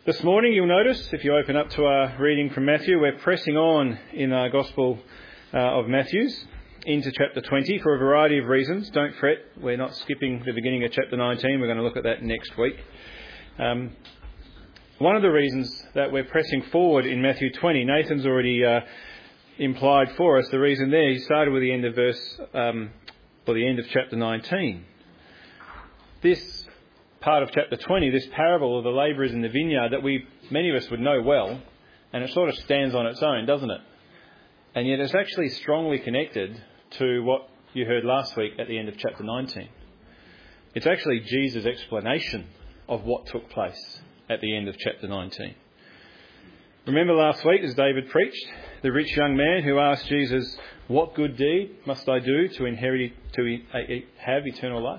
This morning, you'll notice, if you open up to our reading from Matthew, we're pressing on in our Gospel of Matthew's into chapter 20 for a variety of reasons. Don't fret, we're not skipping the beginning of chapter 19. We're going to look at that next week. One of the reasons that we're pressing forward in Matthew 20, Nathan's already implied for us the reason there. He started with the end of the end of chapter 19. This part of chapter 20, this parable of the labourers in the vineyard that many of us would know well, and it sort of stands on its own, doesn't it? And yet it's actually strongly connected to what you heard last week at the end of chapter 19. It's actually Jesus' explanation of what took place at the end of chapter 19. Remember last week as David preached, the rich young man who asked Jesus, "What good deed must I do to have eternal life?"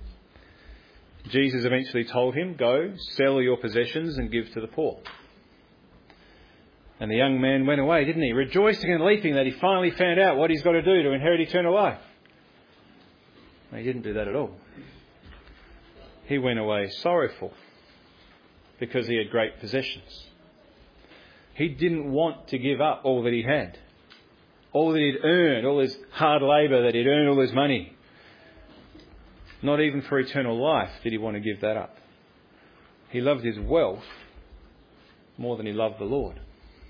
Jesus eventually told him, "Go, sell your possessions and give to the poor." And the young man went away, didn't he? Rejoicing and leaping that he finally found out what he's got to do to inherit eternal life. No, he didn't do that at all. He went away sorrowful because he had great possessions. He didn't want to give up all that he had, all that he'd earned, all his hard labour that he'd earned, all his money. Not even for eternal life did he want to give that up. He loved his wealth more than he loved the Lord.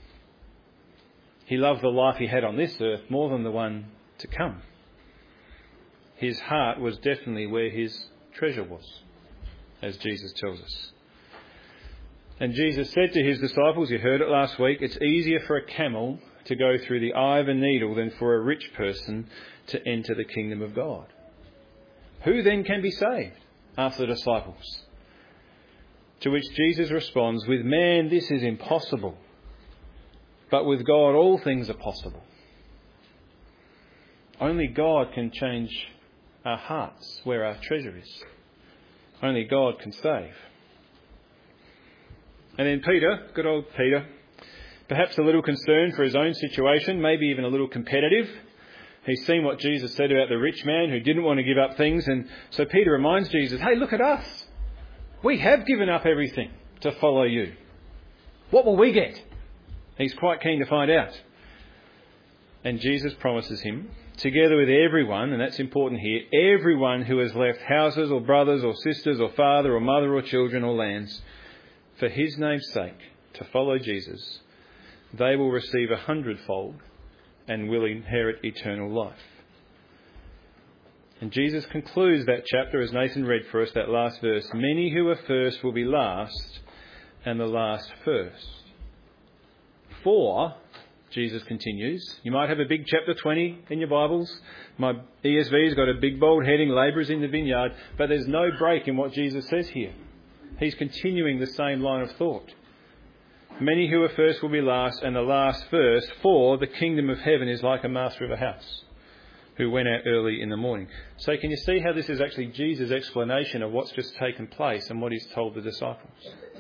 He loved the life he had on this earth more than the one to come. His heart was definitely where his treasure was, as Jesus tells us. And Jesus said to his disciples, you heard it last week, it's easier for a camel to go through the eye of a needle than for a rich person to enter the kingdom of God. Who then can be saved? Asked the disciples. To which Jesus responds, with man this is impossible, but with God all things are possible. Only God can change our hearts where our treasure is. Only God can save. And then Peter, good old Peter, perhaps a little concerned for his own situation, maybe even a little competitive. He's seen what Jesus said about the rich man who didn't want to give up things. And so Peter reminds Jesus, hey, look at us. We have given up everything to follow you. What will we get? He's quite keen to find out. And Jesus promises him, together with everyone, and that's important here, everyone who has left houses or brothers or sisters or father or mother or children or lands, for his name's sake, to follow Jesus, they will receive 100-fold and will inherit eternal life. And Jesus concludes that chapter, as Nathan read for us, that last verse. Many who are first will be last, and the last first. For, Jesus continues, you might have a big chapter 20 in your Bibles. My ESV's got a big bold heading, labourers in the vineyard, but there's no break in what Jesus says here. He's continuing the same line of thought. Many who are first will be last, and the last first, for the kingdom of heaven is like a master of a house who went out early in the morning. So can you see how this is actually Jesus' explanation of what's just taken place and what he's told the disciples?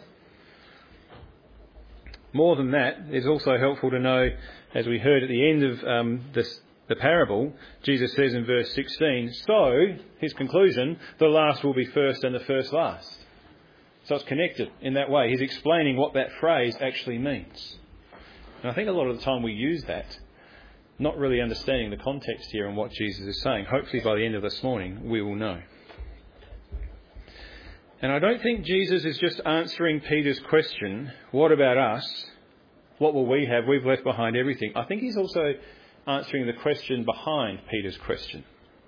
More than that, it's also helpful to know, as we heard at the end of the parable, Jesus says in verse 16, so, his conclusion, the last will be first and the first last. So it's connected in that way. He's explaining what that phrase actually means. And I think a lot of the time we use that, not really understanding the context here and what Jesus is saying. Hopefully by the end of this morning, we will know. And I don't think Jesus is just answering Peter's question, what about us? What will we have? We've left behind everything. I think he's also answering the question behind Peter's question.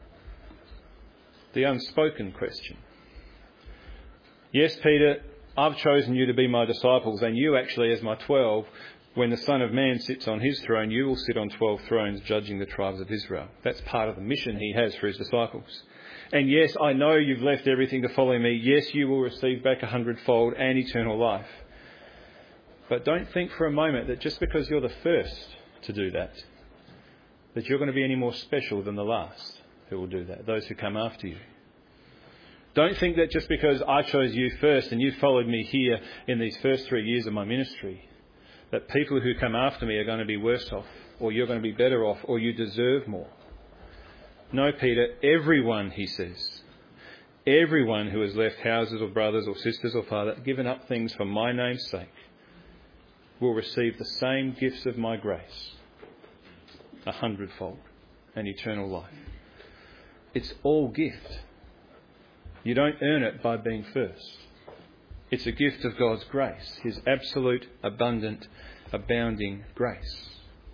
The unspoken question. Yes, Peter, I've chosen you to be my disciples, and you actually as my 12, when the Son of Man sits on his throne, you will sit on 12 thrones judging the tribes of Israel. That's part of the mission he has for his disciples. And yes, I know you've left everything to follow me. Yes, you will receive back 100-fold and eternal life. But don't think for a moment that just because you're the first to do that you're going to be any more special than the last who will do that, those who come after you. Don't think that just because I chose you first and you followed me here in these first 3 years of my ministry, that people who come after me are going to be worse off, or you're going to be better off, or you deserve more. No, Peter, everyone, he says, Everyone who has left houses or brothers or sisters or father, given up things for my name's sake, will receive the same gifts of my grace, 100-fold, and eternal life. It's all gift. You don't earn it by being first. It's a gift of God's grace, His absolute, abundant, abounding grace.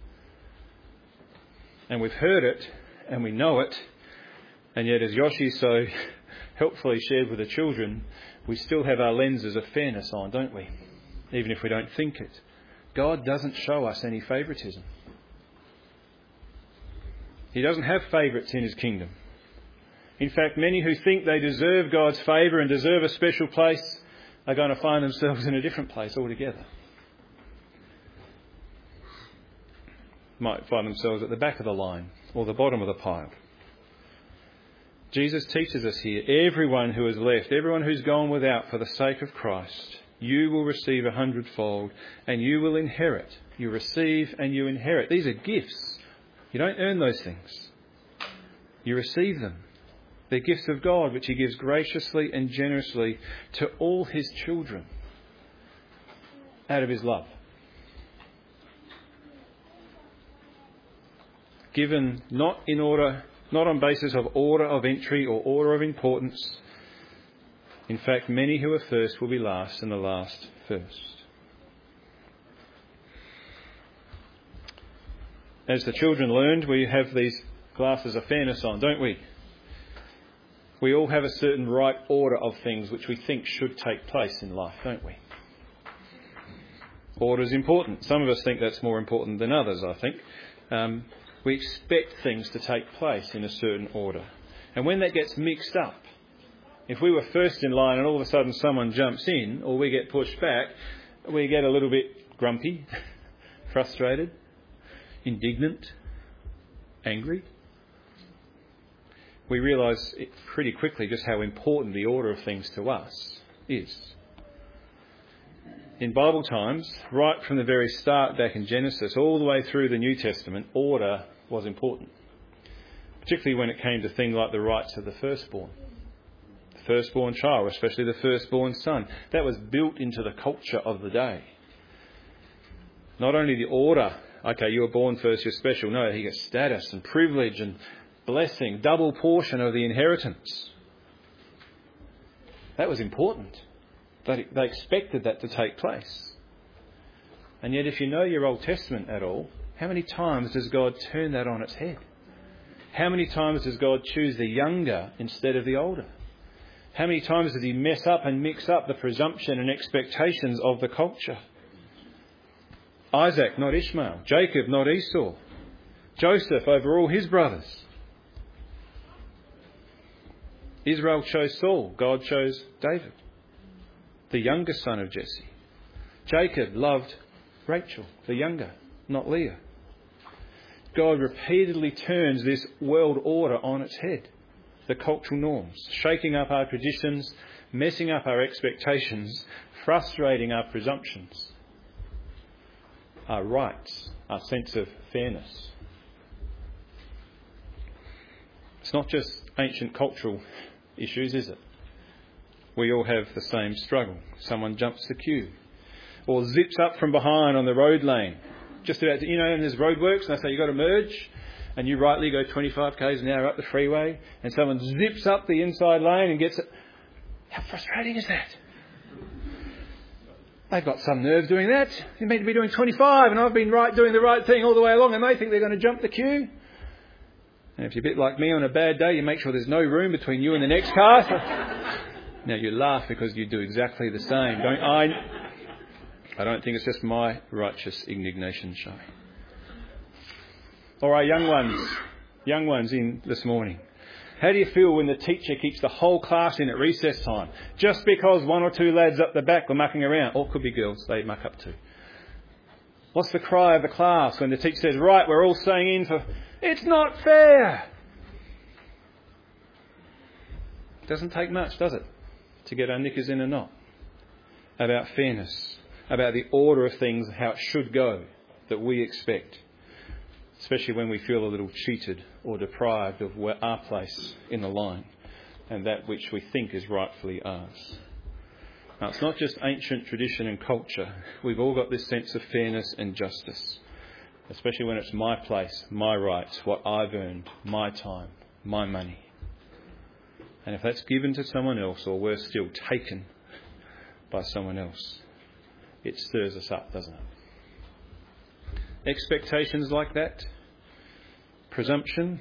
And we've heard it, and we know it, and yet as Yoshi so helpfully shared with the children, we still have our lenses of fairness on, don't we? Even if we don't think it. God doesn't show us any favouritism. He doesn't have favourites in His kingdom. In fact, many who think they deserve God's favour and deserve a special place are going to find themselves in a different place altogether. Might find themselves at the back of the line or the bottom of the pile. Jesus teaches us here, everyone who has left, everyone who's gone without for the sake of Christ, you will receive 100-fold and you will inherit. You receive and you inherit. These are gifts. You don't earn those things. You receive them. They're gifts of God which He gives graciously and generously to all His children out of His love. Given not on basis of order of entry or order of importance. In fact, many who are first will be last and the last first. As the children learned, we have these glasses of fairness on, don't we? We all have a certain right order of things which we think should take place in life, don't we? Order is important. Some of us think that's more important than others, I think. We expect things to take place in a certain order. And when that gets mixed up, if we were first in line and all of a sudden someone jumps in or we get pushed back, we get a little bit grumpy, frustrated, indignant, angry. We realise pretty quickly just how important the order of things to us is. In Bible times, right from the very start back in Genesis, all the way through the New Testament, order was important. Particularly when it came to things like the rights of the firstborn. The firstborn child, especially the firstborn son. That was built into the culture of the day. Not only the order, okay, you were born first, you're special. No, he gets status and privilege and blessing, double portion of the inheritance. That was important. They expected that to take place. And yet if you know your Old Testament at all, how many times does God turn that on its head? How many times does God choose the younger instead of the older? How many times does He mess up and mix up the presumption and expectations of the culture? Isaac, not Ishmael. Jacob, not Esau. Joseph over all his brothers. Israel chose Saul. God chose David, the younger son of Jesse. Jacob loved Rachel, the younger, not Leah. God repeatedly turns this world order on its head. The cultural norms, shaking up our traditions, messing up our expectations, frustrating our presumptions, our rights, our sense of fairness. It's not just ancient cultural issues, is it? We all have the same struggle. Someone jumps the queue or zips up from behind on the road lane. Just about, and there's roadworks and they say you've got to merge and you rightly go 25 k's an hour up the freeway and someone zips up the inside lane and gets it. How frustrating is that? They've got some nerve doing that. You're meant to be doing 25 and I've been doing the right thing all the way along and they think they're going to jump the queue. And if you're a bit like me on a bad day, you make sure there's no room between you and the next car. Now you laugh because you do exactly the same. I don't think it's just my righteous indignation show. All right, young ones in this morning. How do you feel when the teacher keeps the whole class in at recess time? Just because one or two lads up the back were mucking around. Or it could be girls, they muck up too. What's the cry of the class when the teacher says, right, we're all staying in for... It's not fair! Doesn't take much, does it, to get our knickers in a knot about fairness, about the order of things, how it should go, that we expect, especially when we feel a little cheated or deprived of our place in the line. and that which we think is rightfully ours. Now, it's not just ancient tradition and culture. We've all got this sense of fairness and justice, especially when it's my place, my rights, what I've earned, my time, my money. And if that's given to someone else, or worse still, taken by someone else, it stirs us up, doesn't it? Expectations like that, presumption,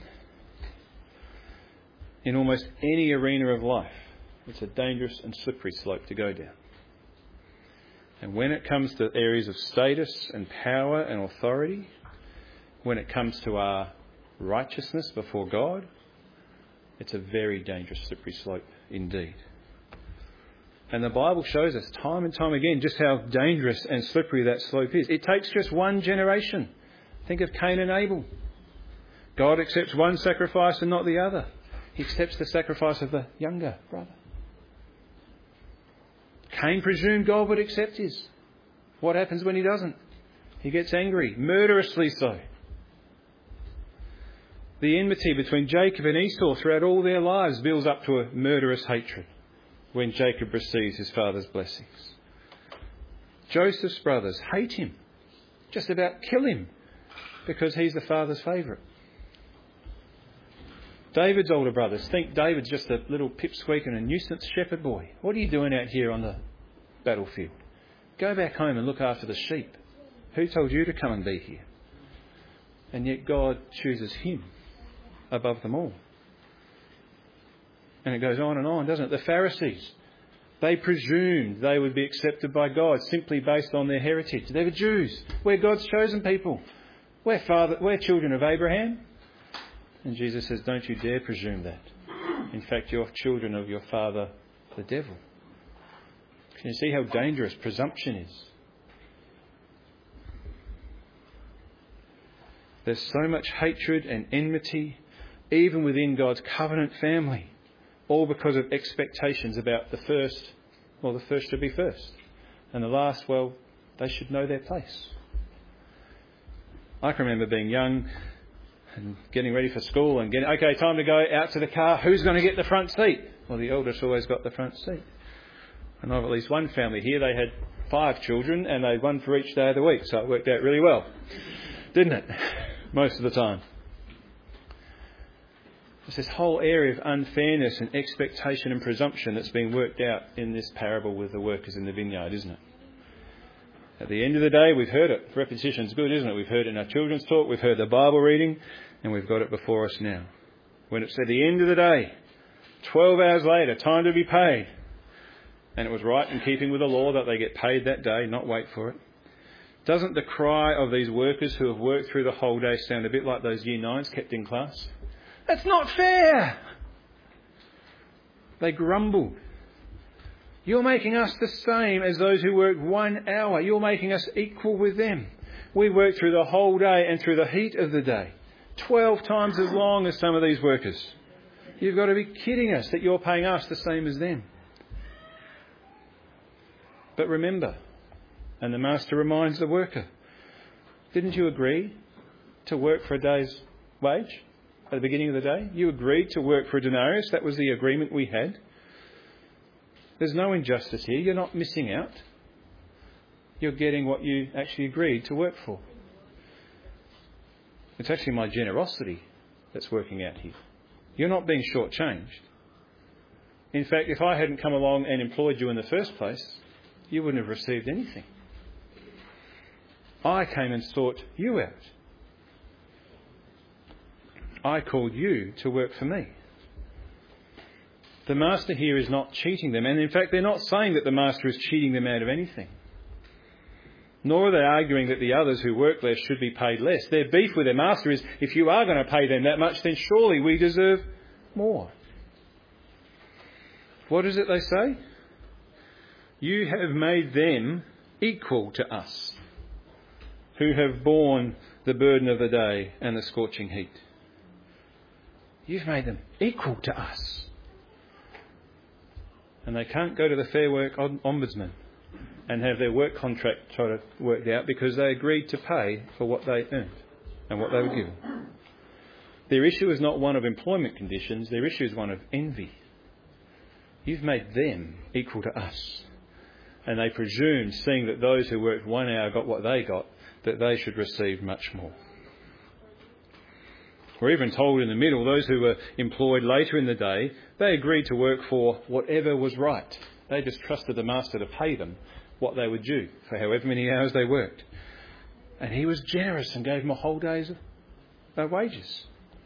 in almost any arena of life, it's a dangerous and slippery slope to go down. And when it comes to areas of status and power and authority, when it comes to our righteousness before God, it's a very dangerous, slippery slope indeed. And the Bible shows us time and time again just how dangerous and slippery that slope is. It takes just one generation. Think of Cain and Abel. God accepts one sacrifice and not the other. He accepts the sacrifice of the younger brother. Cain presumed God would accept his. What happens when he doesn't? He gets angry, murderously so. The enmity between Jacob and Esau throughout all their lives builds up to a murderous hatred when Jacob receives his father's blessings. Joseph's brothers hate him, just about kill him, because he's the father's favourite. David's older brothers think David's just a little pipsqueak and a nuisance shepherd boy. What are you doing out here on the battlefield? Go back home and look after the sheep. Who told you to come and be here? And yet God chooses him above them all. And it goes on, doesn't it? The Pharisees, they presumed they would be accepted by God simply based on their heritage. They were Jews. We're God's chosen people. We're children of Abraham. And Jesus says, don't you dare presume that. In fact, you're children of your father, the devil. Can you see how dangerous presumption is? There's so much hatred and enmity, even within God's covenant family, all because of expectations about the first. Well, the first should be first. And the last, well, they should know their place. I can remember being young and getting ready for school and okay, time to go out to the car. Who's going to get the front seat? Well, the eldest always got the front seat. I know of at least one family here, they had 5 children and they had one for each day of the week. So it worked out really well, didn't it? Most of the time. There's this whole area of unfairness and expectation and presumption that's being worked out in this parable with the workers in the vineyard, isn't it? At the end of the day, we've heard it. Repetition's good, isn't it? We've heard it in our children's talk, we've heard the Bible reading, and we've got it before us now. When it's at the end of the day, 12 hours later, time to be paid. And it was right in keeping with the law that they get paid that day, not wait for it. Doesn't the cry of these workers who have worked through the whole day sound a bit like those Year 9s kept in class? That's not fair! They grumbled. You're making us the same as those who worked 1 hour. You're making us equal with them. We worked through the whole day and through the heat of the day. 12 times as long as some of these workers. You've got to be kidding us that you're paying us the same as them. But remember, and the master reminds the worker, didn't you agree to work for a day's wage at the beginning of the day? You agreed to work for a denarius. That was the agreement we had. There's no injustice here. You're not missing out. You're getting what you actually agreed to work for. It's actually my generosity that's working out here. You're not being shortchanged. In fact, if I hadn't come along and employed you in the first place, you wouldn't have received anything. I came and sought you out. I called you to work for me. The master here is not cheating them. And in fact, they're not saying that the master is cheating them out of anything. Nor are they arguing that the others who work less should be paid less. Their beef with their master is, if you are going to pay them that much, then surely we deserve more. What is it they say? You have made them equal to us, who have borne the burden of the day and the scorching heat. You've made them equal to us. And they can't go to the Fair Work Ombudsman and have their work contract worked out because they agreed to pay for what they earned and what they were given. Their issue is not one of employment conditions, their issue is one of envy You've made them equal to us. And they presumed, seeing that those who worked 1 hour got what they got, that they should receive much more. We're even told in the middle, those who were employed later in the day, they agreed to work for whatever was right. They just trusted the master to pay them what they were due for however many hours they worked. And he was generous and gave them a whole day's wages.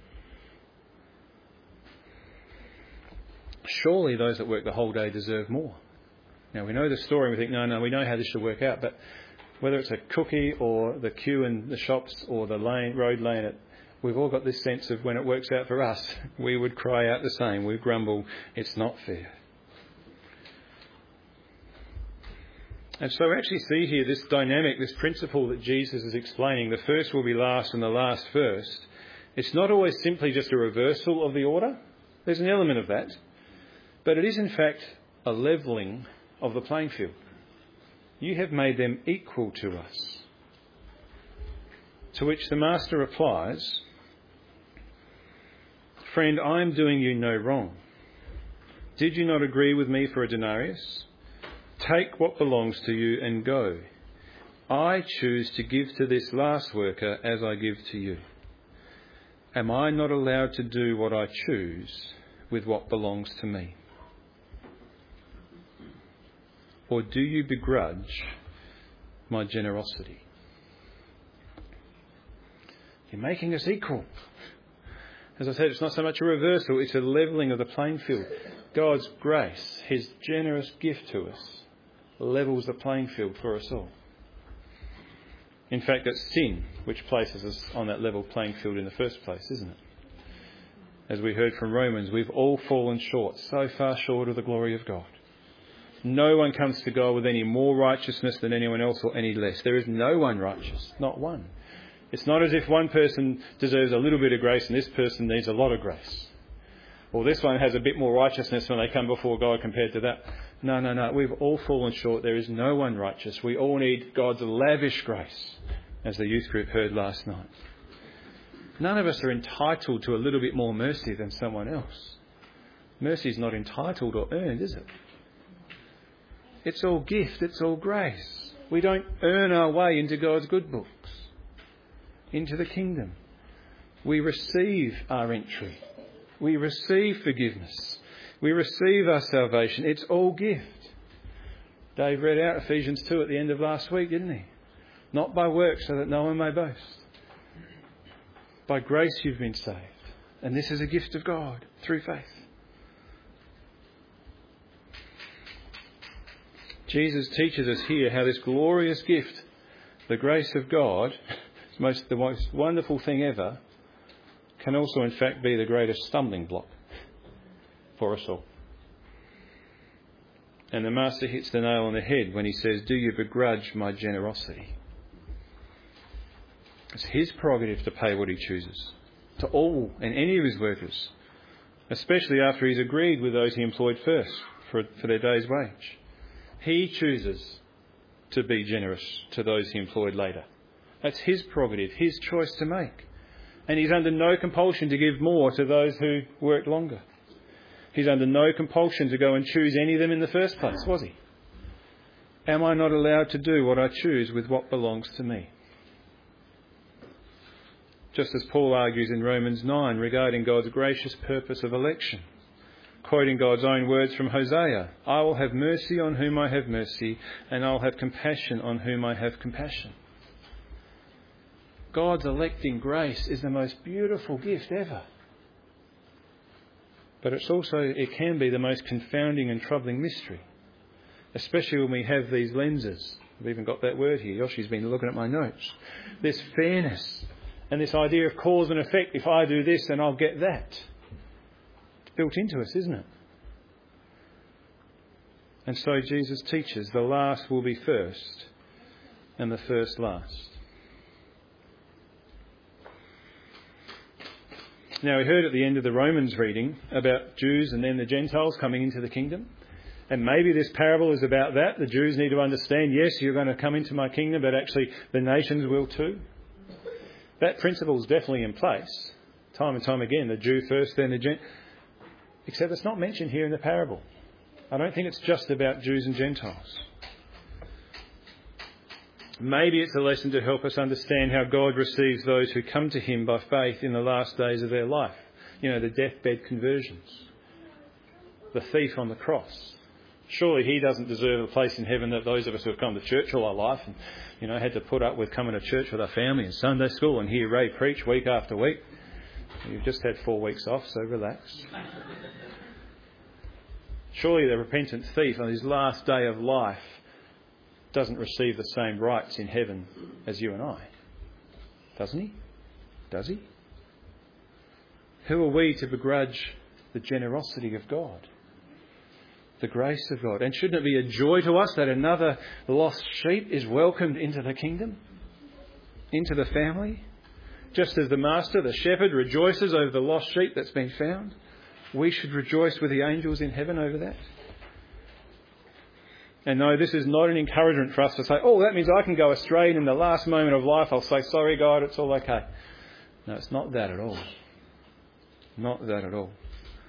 Surely those that work the whole day deserve more. Now, we know the story and we think, no, we know how this should work out. But whether it's a cookie or the queue in the shops or the road lane, we've all got this sense of when it works out for us, we would cry out the same. We grumble, it's not fair. And so we actually see here this dynamic, this principle that Jesus is explaining. The first will be last and the last first. It's not always simply just a reversal of the order. There's an element of that. But it is in fact a levelling of the playing field. You have made them equal to us. To which the master replies, "Friend, I am doing you no wrong. Did you not agree with me for a denarius? Take what belongs to you and go. I choose to give to this last worker as I give to you. Am I not allowed to do what I choose with what belongs to me? Or do you begrudge my generosity?" You're making us equal. As I said, it's not so much a reversal, it's a levelling of the playing field. God's grace, his generous gift to us, levels the playing field for us all. In fact, it's sin which places us on that level playing field in the first place, isn't it? As we heard from Romans, we've all fallen short, so far short of the glory of God. No one comes to God with any more righteousness than anyone else or any less. There is no one righteous, not one. It's not as if one person deserves a little bit of grace and this person needs a lot of grace. Or this one has a bit more righteousness when they come before God compared to that. No. We've all fallen short. There is no one righteous. We all need God's lavish grace, as the youth group heard last night. None of us are entitled to a little bit more mercy than someone else. Mercy is not entitled or earned, is it? It's all gift. It's all grace. We don't earn our way into God's good books, into the kingdom. We receive our entry. We receive forgiveness. We receive our salvation. It's all gift. Dave read out Ephesians 2 at the end of last week, didn't he? Not by works, so that no one may boast. By grace you've been saved. And this is a gift of God through faith. Jesus teaches us here how this glorious gift, the grace of God, the most wonderful thing ever, can also in fact be the greatest stumbling block for us all. And the Master hits the nail on the head when he says, "Do you begrudge my generosity?" It's his prerogative to pay what he chooses to all and any of his workers, especially after he's agreed with those he employed first for their day's wage. He chooses to be generous to those he employed later. That's his prerogative, his choice to make. And he's under no compulsion to give more to those who worked longer. He's under no compulsion to go and choose any of them in the first place, was he? Am I not allowed to do what I choose with what belongs to me? Just as Paul argues in Romans 9 regarding God's gracious purpose of election. Quoting God's own words from Hosea, "I will have mercy on whom I have mercy, and I'll have compassion on whom I have compassion." God's electing grace is the most beautiful gift ever. But it can be the most confounding and troubling mystery, especially when we have these lenses. I've even got that word here. Yoshi's been looking at my notes. This fairness and this idea of cause and effect. If I do this, then I'll get that. It's built into us, isn't it? And so Jesus teaches the last will be first and the first last. Now, we heard at the end of the Romans reading about Jews and then the Gentiles coming into the kingdom. And maybe this parable is about that. The Jews need to understand, yes, you're going to come into my kingdom, but actually the nations will too. That principle is definitely in place. Time and time again, the Jew first, then the Gentile. Except it's not mentioned here in the parable. I don't think it's just about Jews and Gentiles. Maybe it's a lesson to help us understand how God receives those who come to him by faith in the last days of their life. You know, the deathbed conversions. The thief on the cross. Surely he doesn't deserve a place in heaven that those of us who have come to church all our life and, had to put up with coming to church with our family and Sunday school and hear Ray preach week after week. You've just had 4 weeks off, so relax. Surely the repentant thief on his last day of life doesn't receive the same rights in heaven as you and I. Doesn't he? Does he? Who are we to begrudge the generosity of God? The grace of God. And shouldn't it be a joy to us that another lost sheep is welcomed into the kingdom? Into the family? Just as the master, the shepherd, rejoices over the lost sheep that's been found, we should rejoice with the angels in heaven over that. And no, this is not an encouragement for us to say, oh, that means I can go astray and in the last moment of life I'll say, sorry God, it's all okay. No, it's not that at all. Not that at all.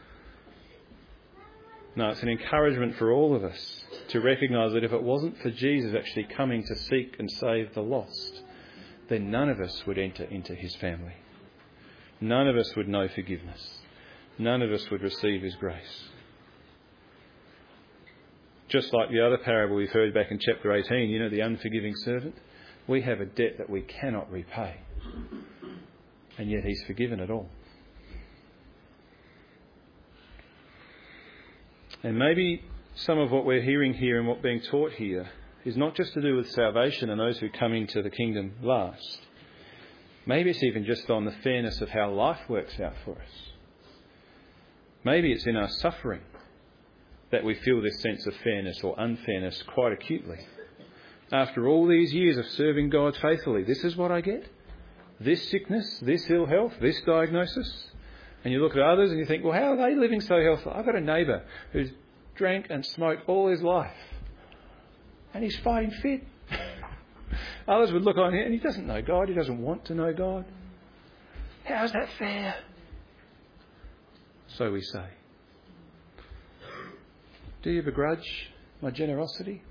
No, it's an encouragement for all of us to recognise that if it wasn't for Jesus actually coming to seek and save the lost, then none of us would enter into his family. None of us would know forgiveness. None of us would receive his grace. Just like the other parable we've heard back in chapter 18, the unforgiving servant, we have a debt that we cannot repay. And yet he's forgiven it all. And maybe some of what we're hearing here and what's being taught here is not just to do with salvation and those who come into the kingdom last. Maybe it's even just on the fairness of how life works out for us. Maybe it's in our suffering that we feel this sense of fairness or unfairness quite acutely. After all these years of serving God faithfully, this is what I get? This sickness, this ill health, this diagnosis? And you look at others and you think, well, how are they living so healthily? I've got a neighbour who's drank and smoked all his life and he's fighting fit. Others would look on him and he doesn't know God, he doesn't want to know God. How's that fair? So we say. Do you begrudge my generosity?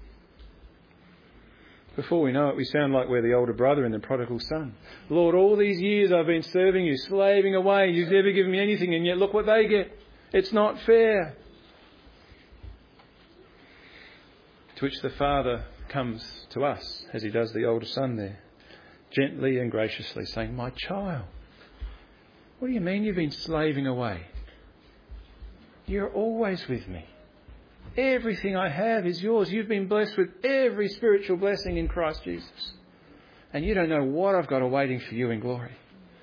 Before we know it, we sound like we're the older brother in the prodigal son. Lord, all these years I've been serving you, slaving away. You've never given me anything, and yet look what they get. It's not fair. To which the Father comes to us, as he does the older son there, gently and graciously saying, my child, what do you mean you've been slaving away? You're always with me. Everything I have is yours. You've been blessed with every spiritual blessing in Christ Jesus. And you don't know what I've got awaiting for you in glory.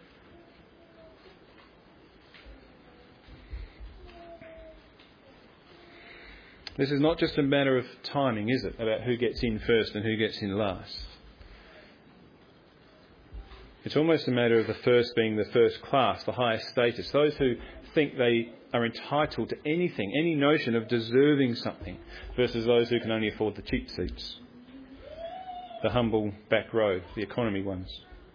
This is not just a matter of timing, is it? About who gets in first and who gets in last. It's almost a matter of the first being the first class, the highest status. Those who think they are entitled to anything, any notion of deserving something, versus those who can only afford the cheap seats, the humble back row, the economy ones.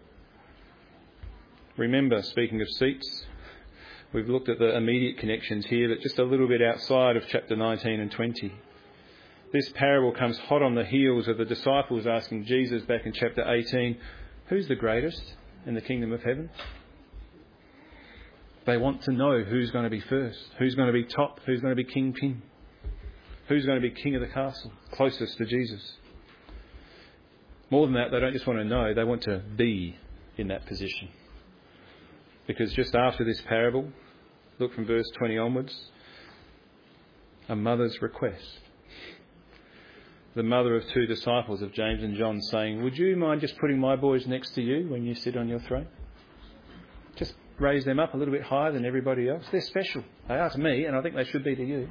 Remember, speaking of seats, we've looked at the immediate connections here, but just a little bit outside of chapter 19 and 20. This parable comes hot on the heels of the disciples asking Jesus back in chapter 18, who's the greatest in the kingdom of heaven? They want to know who's going to be first, who's going to be top, who's going to be kingpin, who's going to be king of the castle, closest to Jesus. More than that, they don't just want to know, they want to be in that position. Because just after this parable, look from verse 20 onwards, a mother's request. The mother of 2 disciples of James and John saying, would you mind just putting my boys next to you when you sit on your throne? Just raise them up a little bit higher than everybody else. They're special. They are to me, and I think they should be to you.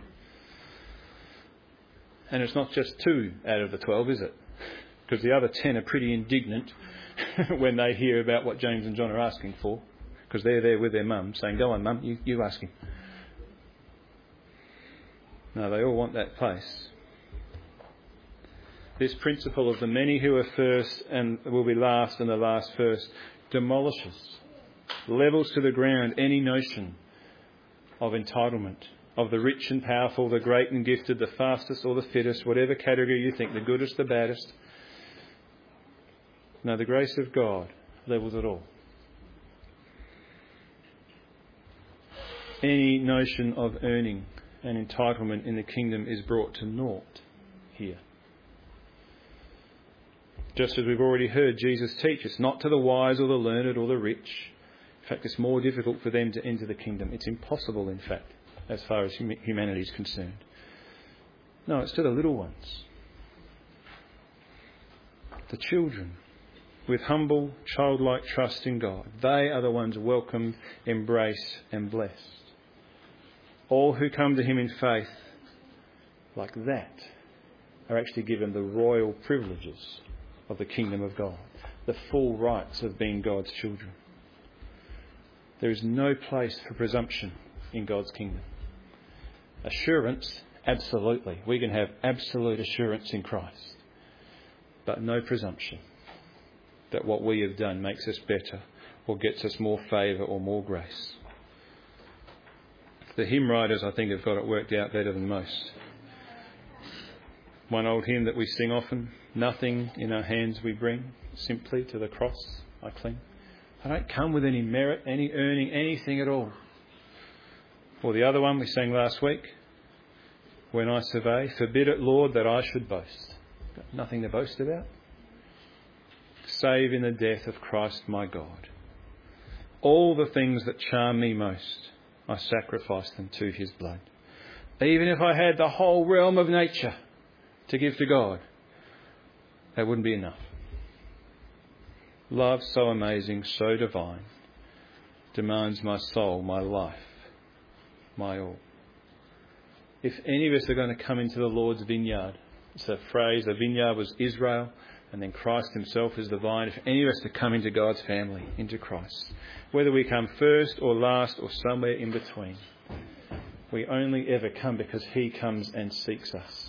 And it's not just 2 out of the 12, is it? Because the other 10 are pretty indignant when they hear about what James and John are asking for. Because they're there with their mum saying, go on mum, you ask him. No, they all want that place. This principle of the many who are first and will be last and the last first demolishes, levels to the ground any notion of entitlement of the rich and powerful, the great and gifted, the fastest or the fittest, whatever category you think, the goodest, the baddest. No, the grace of God levels it all. Any notion of earning and entitlement in the kingdom is brought to naught here. Just as we've already heard Jesus teach, it's not to the wise or the learned or the rich. In fact, it's more difficult for them to enter the kingdom. It's impossible, in fact, as far as humanity is concerned. No, it's to the little ones. The children, with humble, childlike trust in God. They are the ones welcomed, embraced and blessed. All who come to him in faith like that are actually given the royal privileges of the kingdom of God, the full rights of being God's children. There is no place for presumption in God's kingdom. Assurance, absolutely. We can have absolute assurance in Christ, but no presumption that what we have done makes us better or gets us more favour or more grace. The hymn writers, I think, have got it worked out better than most. One old hymn that we sing often, nothing in our hands we bring, simply to the cross I cling. I don't come with any merit, any earning, anything at all. Or the other one we sang last week, when I survey, forbid it, Lord, that I should boast. Got nothing to boast about. Save in the death of Christ my God. All the things that charm me most, I sacrifice them to his blood. Even if I had the whole realm of nature to give to God, that wouldn't be enough. Love so amazing, so divine, demands my soul, my life, my all. If any of us are going to come into the Lord's vineyard, it's a phrase, the vineyard was Israel, and then Christ himself is the vine. If any of us to come into God's family, into Christ, whether we come first or last or somewhere in between, we only ever come because he comes and seeks us.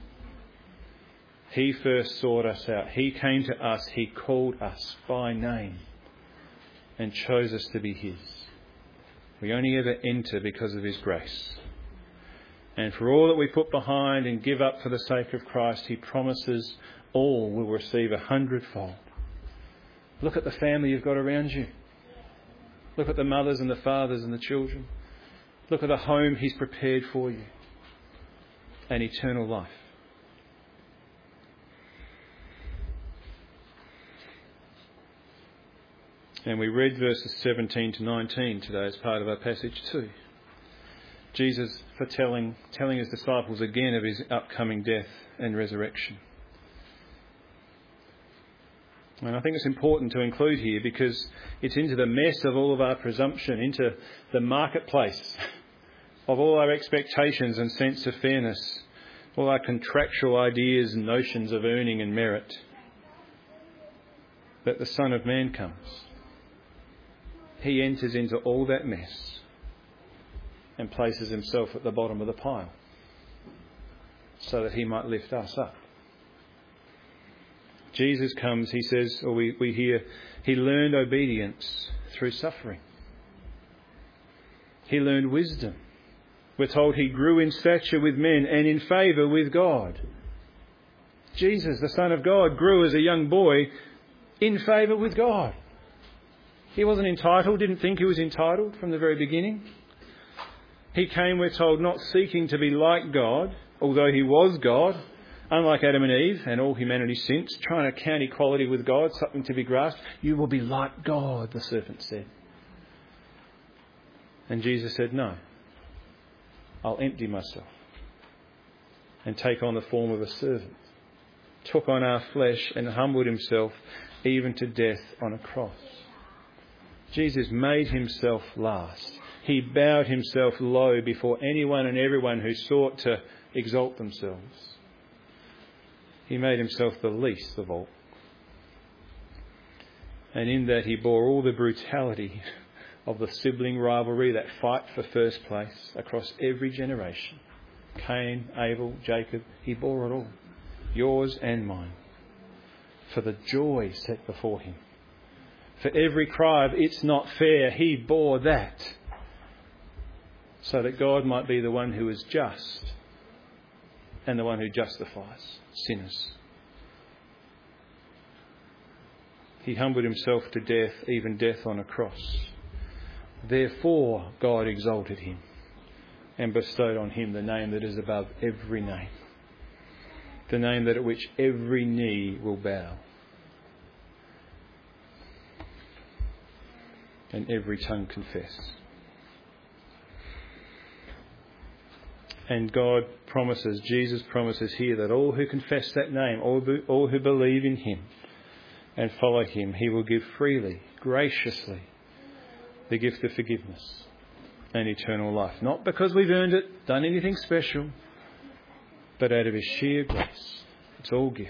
He first sought us out. He came to us. He called us by name and chose us to be his. We only ever enter because of his grace. And for all that we put behind and give up for the sake of Christ, he promises all will receive 100-fold. Look at the family you've got around you. Look at the mothers and the fathers and the children. Look at the home he's prepared for you. And eternal life. And we read verses 17 to 19 today as part of our passage too. Jesus telling his disciples again of his upcoming death and resurrection. And I think it's important to include here because it's into the mess of all of our presumption, into the marketplace of all our expectations and sense of fairness, all our contractual ideas and notions of earning and merit, that the Son of Man comes. He enters into all that mess and places himself at the bottom of the pile so that he might lift us up. Jesus comes, he says, or we hear, he learned obedience through suffering. He learned wisdom. We're told he grew in stature with men and in favour with God. Jesus, the Son of God, grew as a young boy in favour with God. He wasn't entitled, didn't think he was entitled from the very beginning. He came, we're told, not seeking to be like God, although he was God, unlike Adam and Eve and all humanity since, trying to count equality with God, something to be grasped. You will be like God, the serpent said. And Jesus said, no, I'll empty myself and take on the form of a servant. Took on our flesh and humbled himself even to death on a cross. Jesus made himself last. He bowed himself low before anyone and everyone who sought to exalt themselves. He made himself the least of all. And in that he bore all the brutality of the sibling rivalry, that fight for first place across every generation. Cain, Abel, Jacob, he bore it all. Yours and mine. For the joy set before him. For every cry of it's not fair, he bore that. so that God might be the one who is just and the one who justifies sinners. He humbled himself to death, even death on a cross. Therefore God exalted him and bestowed on him the name that is above every name, the name that at which every knee will bow and every tongue confess. And God promises, Jesus promises here, that all who confess that name, all who believe in him and follow him, he will give freely, graciously, the gift of forgiveness and eternal life. Not because we've earned it, done anything special, but out of his sheer grace. It's all gift.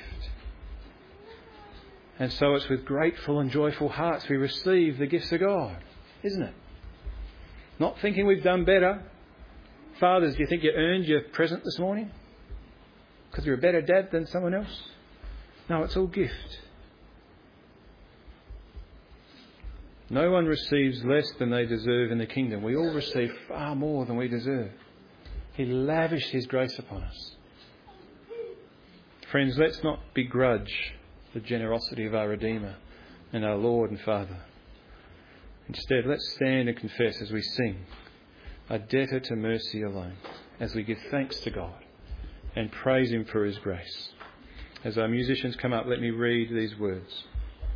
And so it's with grateful and joyful hearts we receive the gifts of God, isn't it? Not thinking we've done better. Fathers, do you think you earned your present this morning? Because you're a better dad than someone else? No, it's all gift. No one receives less than they deserve in the kingdom. We all receive far more than we deserve. He lavished his grace upon us. Friends, let's not begrudge the generosity of our Redeemer and our Lord and Father. Instead, let's stand and confess as we sing, a debtor to mercy alone, as we give thanks to God and praise him for his grace. As our musicians come up, let me read these words.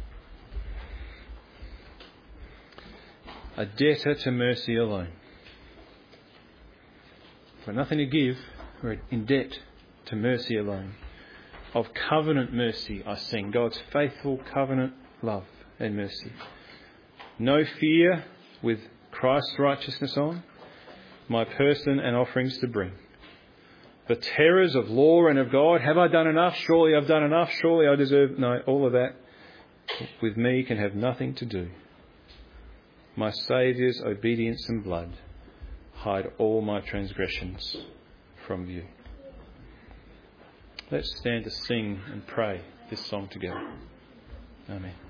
A debtor to mercy alone. We've got nothing to give, we're in debt to mercy alone. Of covenant mercy I sing, God's faithful covenant love and mercy. No fear, with Christ's righteousness on, my person and offerings to bring. The terrors of law and of God, have I done enough? Surely I've done enough. Surely I deserve... No, all of that with me can have nothing to do. My Saviour's obedience and blood hide all my transgressions from view. Let's stand to sing and pray this song together. Amen.